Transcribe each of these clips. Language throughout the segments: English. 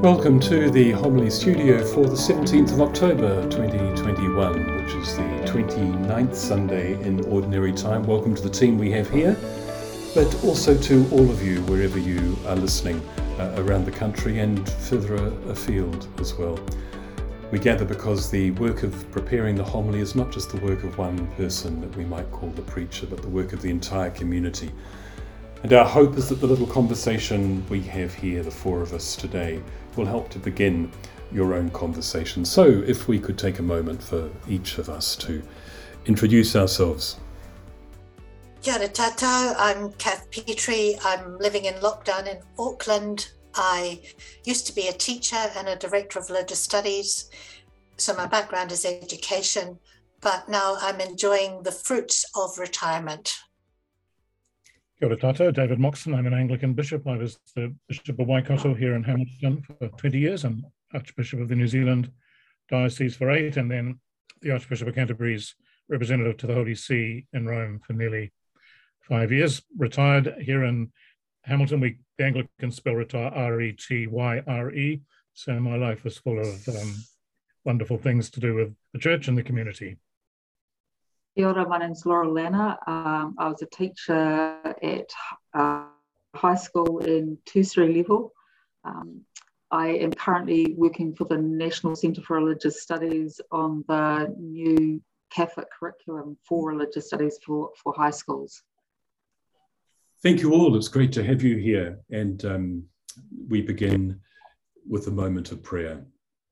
Welcome to the Homily Studio for the 17th of October 2021, which is the 29th Sunday in Ordinary Time. Welcome to the team we have here, but also to all of you wherever you are listening around the country and further afield as well. We gather because the work of preparing the homily is not just the work of one person that we might call the preacher, but the work of the entire community. And our hope is that the little conversation we have here, the four of us today, will help to begin your own conversation. So if we could take a moment for each of us to introduce ourselves. Kia ora tātou, I'm Kath Petrie. I'm living in lockdown in Auckland. I used to be a teacher and a director of religious studies, so my background is education, but now I'm enjoying the fruits of retirement. Kia ora tātou, David Moxon. I'm an Anglican bishop. I was the Bishop of Waikato here in Hamilton for 20 years and Archbishop of the New Zealand Diocese for 8, and then the Archbishop of Canterbury's representative to the Holy See in Rome for nearly 5 years. Retired here in Hamilton. The Anglicans spell retire R-E-T-Y-R-E. So my life was full of wonderful things to do with the church and the community. Kia ora, my name's Laurel Lanner. I was a teacher at high school in tertiary level. I am currently working for the National Centre for Religious Studies on the new Catholic curriculum for religious studies for high schools. Thank you all. It's great to have you here. And we begin with a moment of prayer.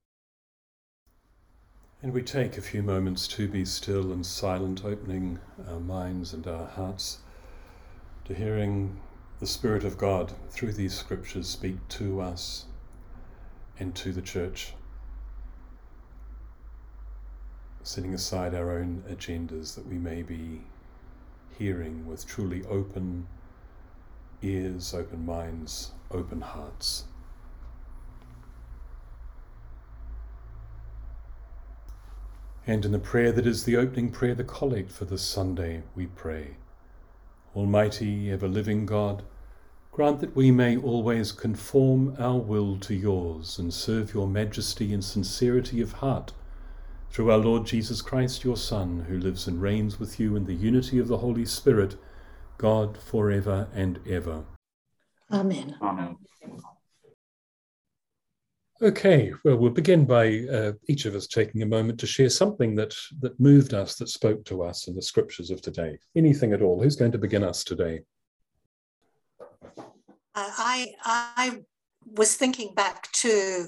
And we take a few moments to be still and silent, opening our minds and our hearts to hearing the Spirit of God through these scriptures speak to us and to the church, setting aside our own agendas that we may be hearing with truly open ears, open minds, open hearts. And in the prayer that is the opening prayer, the collect for this Sunday, we pray, Almighty, ever-living God, grant that we may always conform our will to yours and serve your majesty in sincerity of heart, through our Lord Jesus Christ, your Son, who lives and reigns with you in the unity of the Holy Spirit, God, forever and ever. Amen. Amen. Okay, well, we'll begin by each of us taking a moment to share something that moved us, that spoke to us in the scriptures of today. Anything at all. Who's going to begin us today? I was thinking back to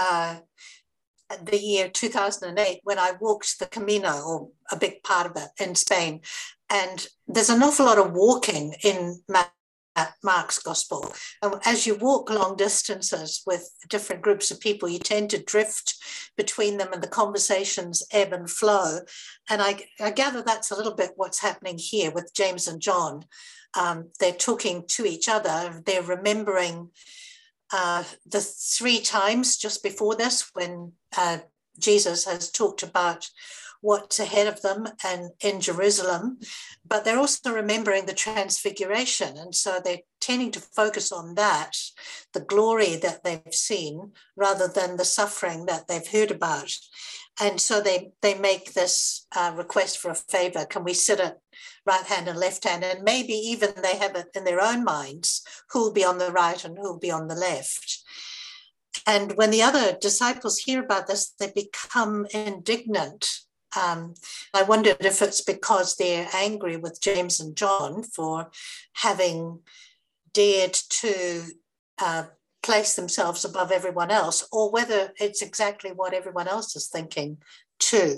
the year 2008 when I walked the Camino, or a big part of it, in Spain. And there's an awful lot of walking in Mark's Gospel. And as you walk long distances with different groups of people, you tend to drift between them and the conversations ebb and flow. And I gather that's a little bit what's happening here with James and John. They're talking to each other. They're remembering the 3 times just before this when Jesus has talked about what's ahead of them and in Jerusalem, but they're also remembering the transfiguration. And so they're tending to focus on that, the glory that they've seen, rather than the suffering that they've heard about. And so they make this request for a favor. Can we sit at right hand and left hand? And maybe even they have it in their own minds, who'll be on the right and who'll be on the left. And when the other disciples hear about this, they become indignant. I wondered if it's because they're angry with James and John for having dared to place themselves above everyone else, or whether it's exactly what everyone else is thinking too.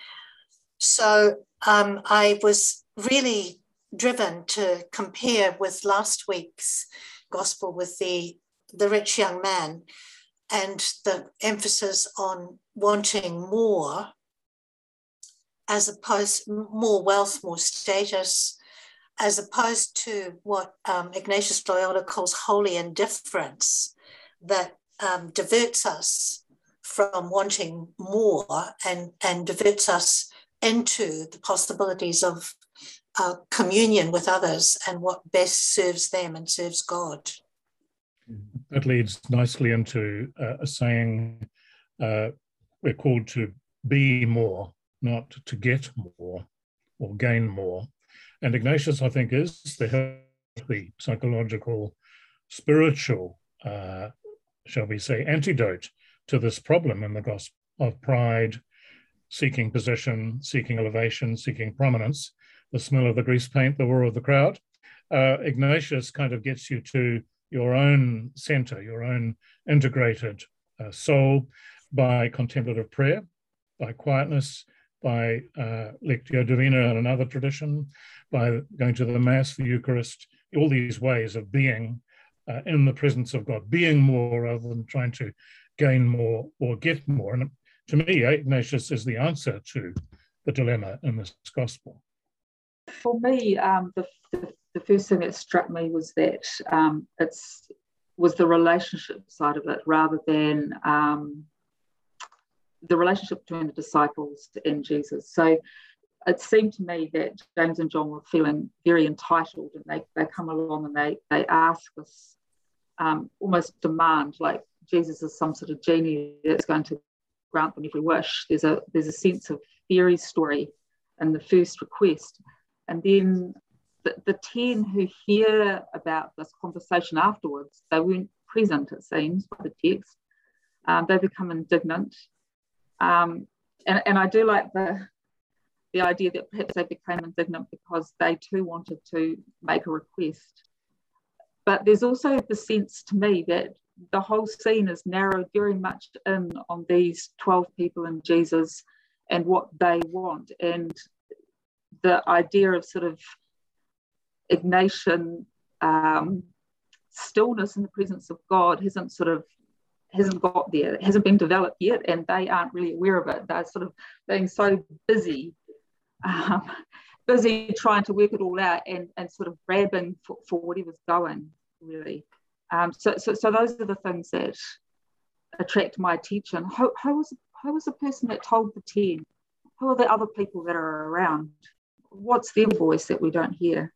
So I was really driven to compare with last week's gospel with the rich young man and the emphasis on wanting more, as opposed more wealth, more status, as opposed to what Ignatius Loyola calls holy indifference, that diverts us from wanting more and diverts us into the possibilities of communion with others and what best serves them and serves God. that leads nicely into a saying, we're called to be more, not to get more or gain more. And Ignatius, I think, is the healthy, psychological, spiritual, shall we say, antidote to this problem in the gospel of pride, seeking position, seeking elevation, seeking prominence, the smell of the grease paint, the roar of the crowd. Ignatius kind of gets you to your own center, your own integrated soul by contemplative prayer, by quietness, by Lectio Divina in another tradition, by going to the Mass, the Eucharist, all these ways of being in the presence of God, being more rather than trying to gain more or get more. And to me, Ignatius is the answer to the dilemma in this gospel. For me, the first thing that struck me was that was the relationship side of it, rather than the relationship between the disciples and Jesus. So it seemed to me that James and John were feeling very entitled, and they come along and they ask this almost demand, like Jesus is some sort of genie that's going to grant them every wish. There's a sense of fairy story in the first request. And then the 10 who hear about this conversation afterwards, they weren't present, it seems, by the text. They become indignant. And I do like the idea that perhaps they became indignant because they too wanted to make a request. But there's also the sense to me that the whole scene is narrowed very much in on these 12 people and Jesus and what they want. And the idea of sort of Ignatian stillness in the presence of God hasn't got there, it hasn't been developed yet, and they aren't really aware of it. They're sort of being so busy trying to work it all out and sort of grabbing for whatever's going, really. So those are the things that attract my attention. Who was the person that told the 10? Who are the other people that are around? What's their voice that we don't hear?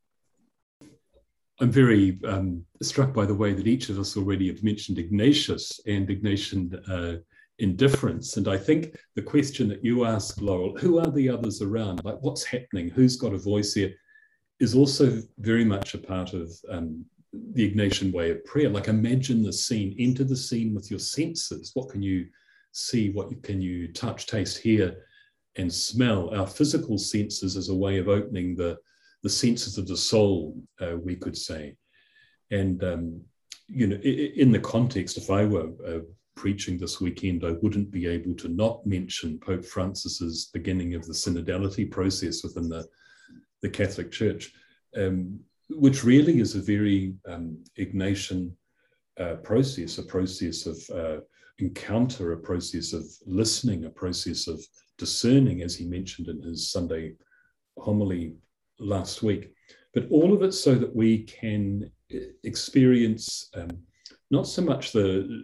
I'm very struck by the way that each of us already have mentioned Ignatius and Ignatian indifference. And I think the question that you asked, Laurel, who are the others around? Like, what's happening? Who's got a voice here? Is also very much a part of the Ignatian way of prayer. Like, imagine the scene, enter the scene with your senses. What can you see? What can you touch, taste, hear, and smell? Our physical senses as a way of opening the senses of the soul, we could say. And, in the context, if I were preaching this weekend, I wouldn't be able to not mention Pope Francis's beginning of the synodality process within the Catholic Church, which really is a very Ignatian process, a process of encounter, a process of listening, a process of discerning, as he mentioned in his Sunday homily last week. But all of it so that we can experience not so much the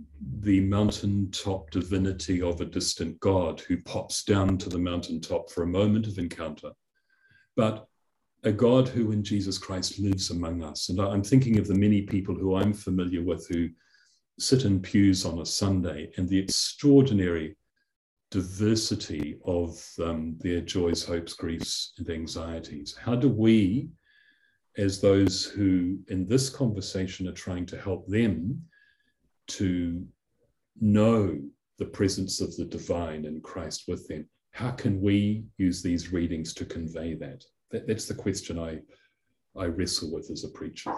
mountaintop divinity of a distant God who pops down to the mountaintop for a moment of encounter, but a God who in Jesus Christ lives among us. And I'm thinking of the many people who I'm familiar with who sit in pews on a Sunday, and the extraordinary diversity of their joys, hopes, griefs, and anxieties. How do we, as those who in this conversation are trying to help them to know the presence of the divine in Christ with them, how can we use these readings to convey that? That's the question I wrestle with as a preacher.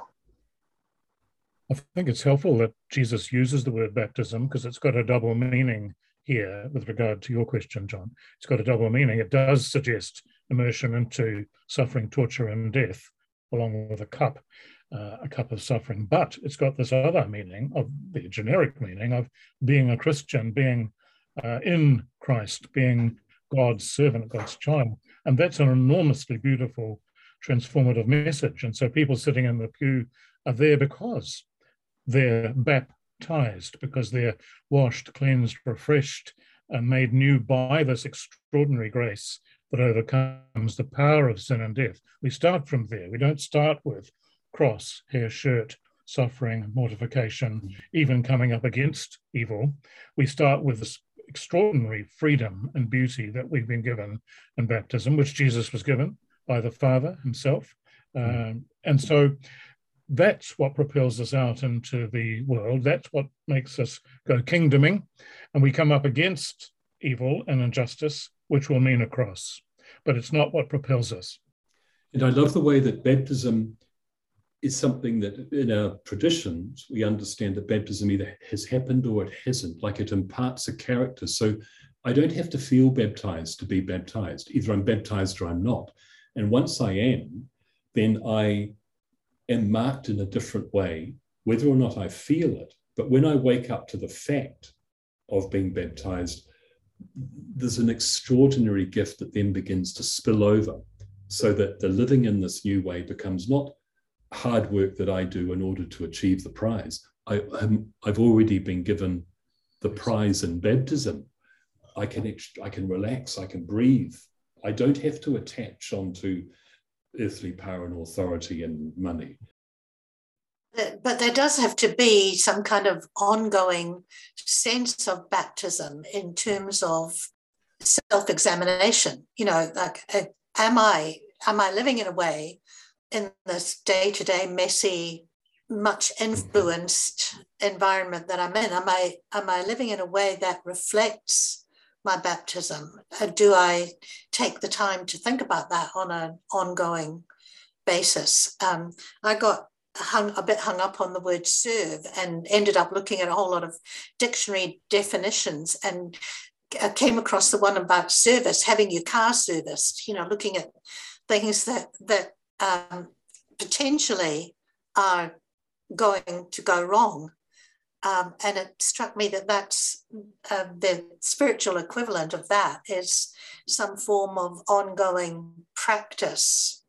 I think it's helpful that Jesus uses the word baptism because it's got a double meaning here with regard to your question, John. It's got a double meaning. It does suggest immersion into suffering, torture, and death, along with a cup of suffering. But it's got this other meaning, of the generic meaning of being a Christian, being in Christ, being God's servant, God's child. And that's an enormously beautiful, transformative message. And so people sitting in the pew are there because they're baptized, because they're washed, cleansed, refreshed, and made new by this extraordinary grace that overcomes the power of sin and death. We start from there. We don't start with cross, hair, shirt, suffering, mortification, even coming up against evil. We start with this extraordinary freedom and beauty that we've been given in baptism, which Jesus was given by the Father himself. And so that's what propels us out into the world. That's what makes us go kingdoming. And we come up against evil and injustice, which will mean a cross. But it's not what propels us. And I love the way that baptism is something that in our traditions, we understand that baptism either has happened or it hasn't, like it imparts a character. So I don't have to feel baptized to be baptized. Either I'm baptized or I'm not. And once I am, then I am marked in a different way, whether or not I feel it. But when I wake up to the fact of being baptized, there's an extraordinary gift that then begins to spill over, so that the living in this new way becomes not hard work that I do in order to achieve the prize. I've already been given the prize in baptism. I can relax, I can breathe. I don't have to attach onto earthly power and authority and money. But there does have to be some kind of ongoing sense of baptism in terms of self-examination. You know, like, am I living in a way in this day-to-day messy, much influenced environment that I'm in? Am I living in a way that reflects my baptism? Do I take the time to think about that on an ongoing basis? I got a bit hung up on the word serve and ended up looking at a whole lot of dictionary definitions, and came across the one about service, having your car serviced, you know, looking at things that potentially are going to go wrong. And it struck me that that's the spiritual equivalent of that is some form of ongoing practice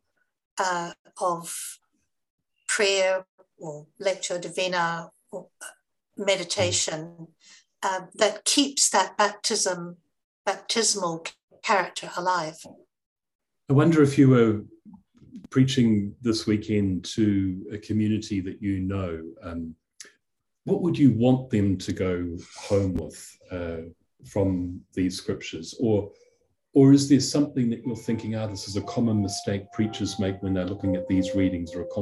of prayer or lectio divina or meditation that keeps that baptismal character alive. I wonder if you were preaching this weekend to a community that you know, what would you want them to go home with from these scriptures? Or is there something that you're thinking, this is a common mistake preachers make when they're looking at these readings, or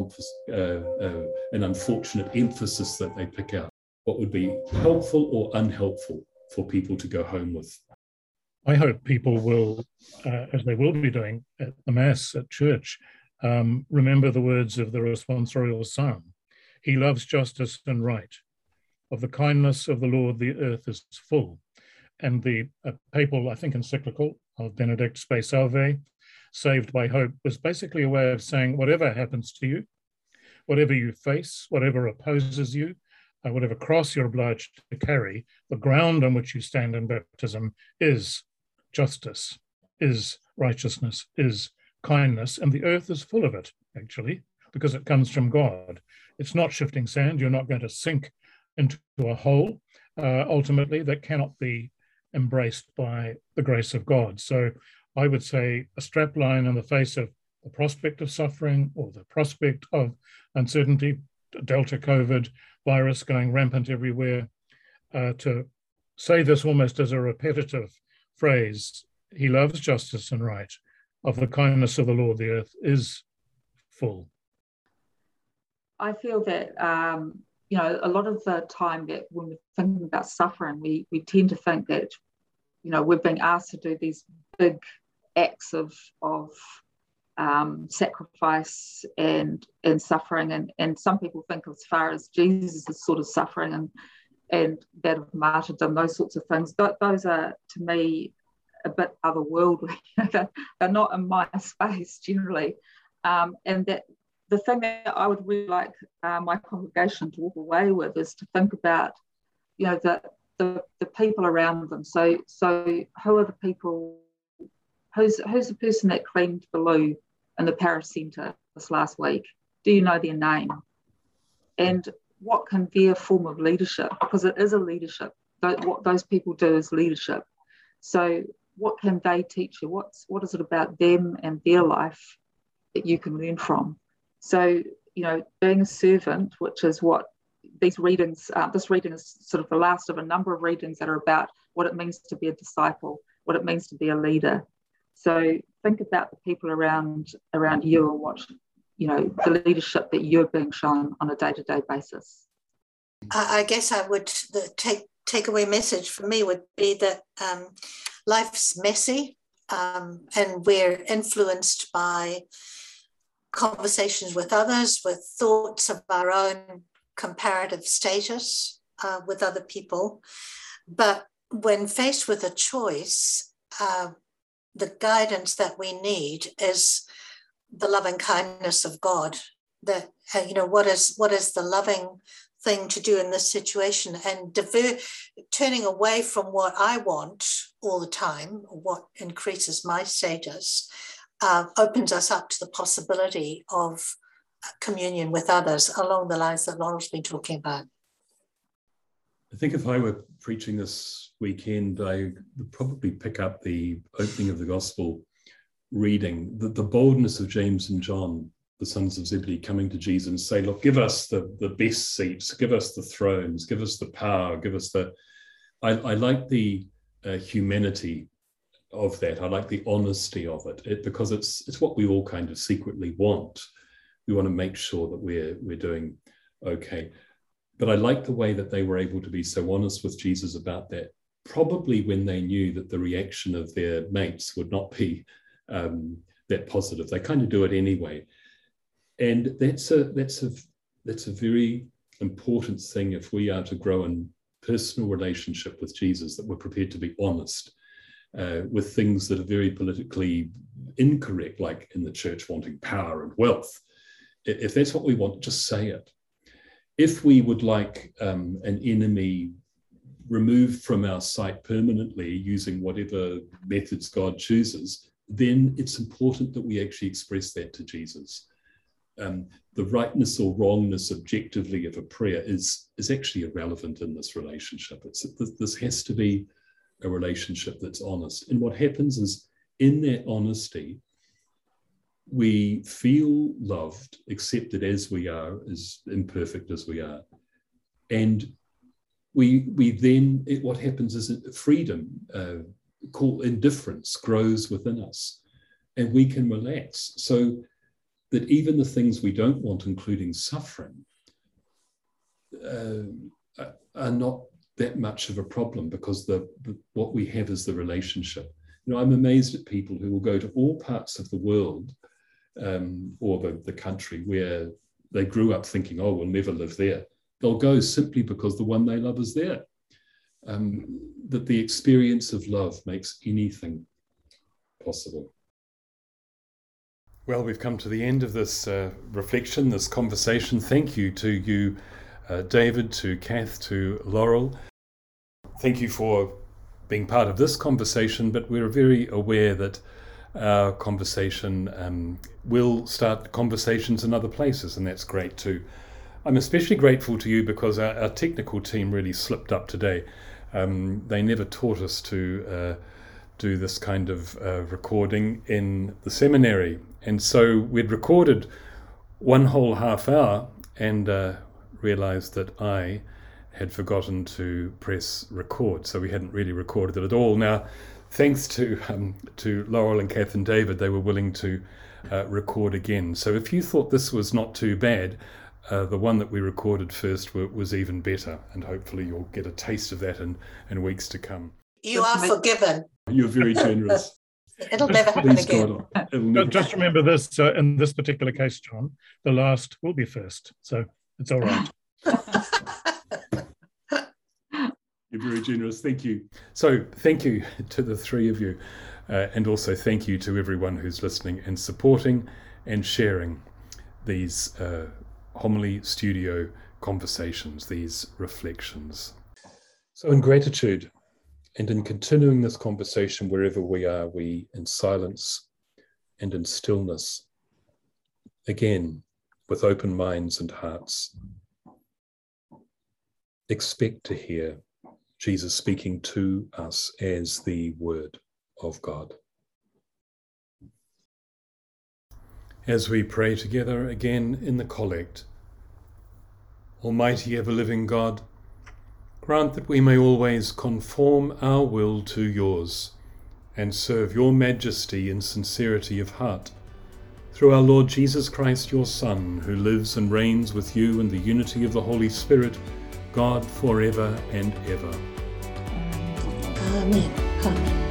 an unfortunate emphasis that they pick out? What would be helpful or unhelpful for people to go home with? I hope people will, as they will be doing at the Mass at church, remember the words of the responsorial psalm. He loves justice and right. Of the kindness of the Lord, the earth is full. And the papal, I think, encyclical of Benedict Spe Salve, Saved by Hope, was basically a way of saying, whatever happens to you, whatever you face, whatever opposes you, whatever cross you're obliged to carry, the ground on which you stand in baptism is justice, is righteousness, is kindness, and the earth is full of it, actually, because it comes from God. It's not shifting sand. You're not going to sink into a hole, ultimately, that cannot be embraced by the grace of God. So I would say a strapline in the face of the prospect of suffering or the prospect of uncertainty, Delta COVID virus going rampant everywhere, to say this almost as a repetitive phrase, he loves justice and right. Of the kindness of the Lord, the earth is full. I feel that, a lot of the time that when we're thinking about suffering, we tend to think that, we're being asked to do these big acts of sacrifice and suffering. And some people think as far as Jesus is sort of suffering and that of martyrdom, those sorts of things. Those are, to me, a bit otherworldly. They're not in my space generally. And that the thing that I would really like my congregation to walk away with is to think about, the people around them. So who are the people? Who's the person that cleaned the loo in the parish centre this last week? Do you know their name? And what can their form of leadership? Because it is a leadership. What those people do is leadership. So what can they teach you? What is it about them and their life that you can learn from? So, being a servant, which is what these readings, this reading is sort of the last of a number of readings that are about what it means to be a disciple, what it means to be a leader. So think about the people around you and what, the leadership that you're being shown on a day-to-day basis. I guess the takeaway message for me would be that life's messy, and we're influenced by conversations with others, with thoughts of our own comparative status with other people. But when faced with a choice, the guidance that we need is the loving kindness of God. That what is the loving thing to do in this situation, and turning away from what I want all the time, what increases my status, opens us up to the possibility of communion with others along the lines that Laurel's been talking about. I think if I were preaching this weekend, I would probably pick up the opening of the gospel reading, the boldness of James and John, the sons of Zebedee, coming to Jesus and say, look, give us the best seats, give us the thrones, give us the power, give us I like the humanity of that. I like the honesty of it because it's what we all kind of secretly want. We want to make sure that we're doing okay. But I like the way that they were able to be so honest with Jesus about that, probably when they knew that the reaction of their mates would not be that positive. They kind of do it anyway. And that's a very important thing if we are to grow in personal relationship with Jesus, that we're prepared to be honest with things that are very politically incorrect, like in the church wanting power and wealth. If that's what we want, just say it. If we would like an enemy removed from our sight permanently using whatever methods God chooses, then it's important that we actually express that to Jesus. The rightness or wrongness objectively of a prayer is actually irrelevant in this relationship. This has to be a relationship that's honest. And what happens is, in that honesty, we feel loved, accepted as we are, as imperfect as we are. And we then, what happens is freedom, called indifference, grows within us. And we can relax. So that even the things we don't want, including suffering, are not that much of a problem, because what we have is the relationship. I'm amazed at people who will go to all parts of the world or the country where they grew up thinking, oh, we'll never live there. They'll go simply because the one they love is there. That the experience of love makes anything possible. Well, we've come to the end of this reflection, this conversation. Thank you to you, David, to Kath, to Laurel. Thank you for being part of this conversation, but we're very aware that our conversation will start conversations in other places, and that's great too. I'm especially grateful to you because our technical team really slipped up today. They never taught us to do this kind of recording in the seminary. And so we'd recorded one whole half hour and realized that I had forgotten to press record. So we hadn't really recorded it at all. Now, thanks to Laurel and Kath and David, they were willing to record again. So if you thought this was not too bad, the one that we recorded first was even better. And hopefully you'll get a taste of that in weeks to come. You are forgiven. You're very generous. It'll never happen again. Just remember this, in this particular case, John, the last will be first. So it's all right. You're very generous. Thank you. So thank you to the three of you. And also thank you to everyone who's listening and supporting and sharing these homily studio conversations, these reflections. So in gratitude, and in continuing this conversation wherever we are, we, in silence and in stillness, again, with open minds and hearts, expect to hear Jesus speaking to us as the Word of God. as we pray together again in the collect. Almighty ever-living God, grant that we may always conform our will to yours and serve your majesty in sincerity of heart. Through our Lord Jesus Christ, your Son, who lives and reigns with you in the unity of the Holy Spirit, God forever and ever. Amen. Amen.